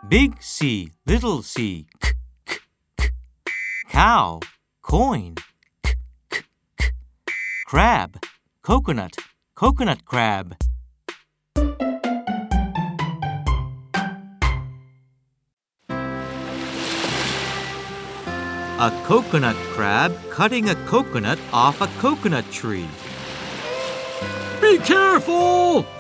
Big C, little c, k, k, k. Cow, coin, k, k, k. Crab, coconut, coconut crab. A coconut crab cutting a coconut off a coconut tree. Be careful!